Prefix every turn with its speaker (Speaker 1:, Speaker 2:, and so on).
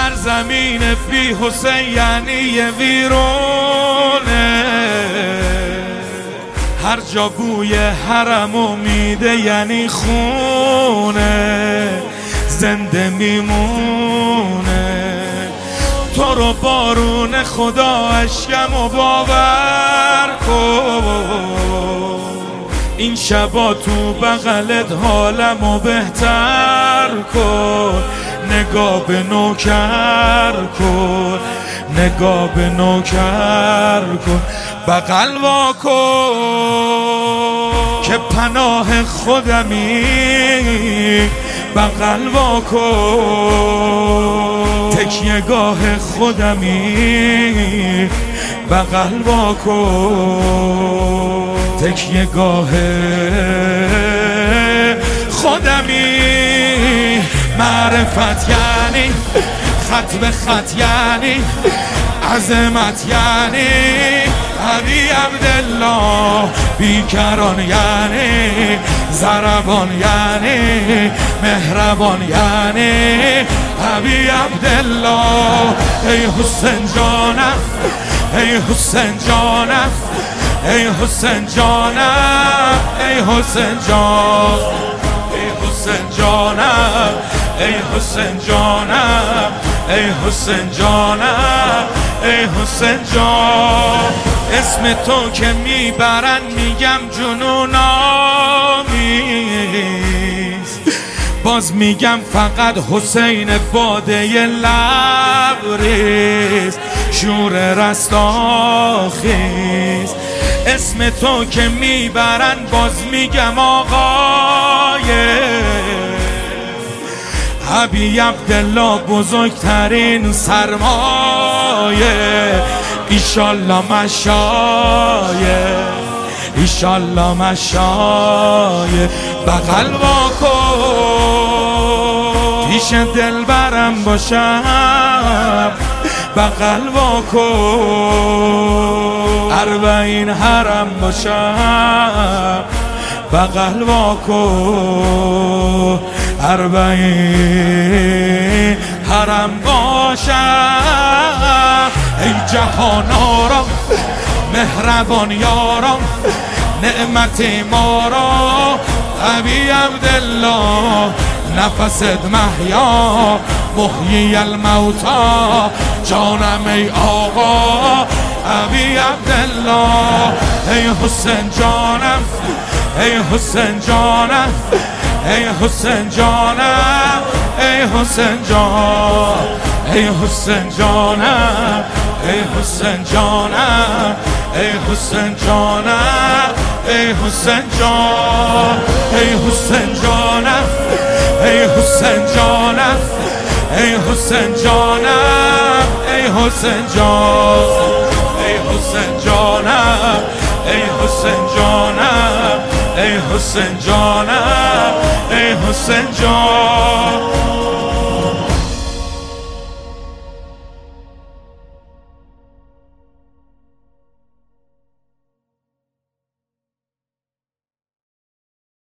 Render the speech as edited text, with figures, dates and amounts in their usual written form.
Speaker 1: سرزمین بی حسین یعنی ویرونه، هر جا بوی حرمو میده یعنی خونه، زنده میمونه. تو رو بارون خدا اشکمو باور کن، این شبا تو بغلت حالمو بهتر کن. نگاه به نوکر کن، نگاه به نوکر کن، بغل وا کن که پناه خودمی، بغل وا کن تکیه گاه خودمی، بغل وا کن تکیه گاه خودمی. معرفت یعنی خط به خط یعنی عظمت یعنی علی عبدالله، بیکران یعنی ضربان یعنی مهربان یعنی علی عبدالله. ای حسین جانم، ای حسین جانم، ای حسین جانم، ای حسین جان، ای حسین جانم، ای حسین جانم، ای حسین جانم، ای حسین جان. اسم تو که میبرن میگم جنونامیست، باز میگم فقط حسین باده لبریز، شور رستاخیز. اسم تو که میبرن باز میگم آقای عبی عبدالله، بزرگترین سرمایه. ایشالله مشایه، ایشالله مشایه، بغل وا کن پیش دلبرم باشم، بغل وا کن اربعین حرم باشم، بغل وا کن اربعین حرم باشم. ای جهان آرام مهربان یارم، نعمت ما را عبی عبدالله، نفست محیا محیی الموتا، جانم ای آقا عبی عبدالله. ای حسین جانم، ای حسین جانم، ای حسین جانم، ای حسین جان، ای حسین جانم، ای حسین جانم، ای حسین جانم، ای حسین جان، ای حسین جانم، ای حسین جانم، ای حسین جانم، ای حسین جان، ای حسین جانم، ای حسین جانم، ای حسین جانم، ای حسین جان.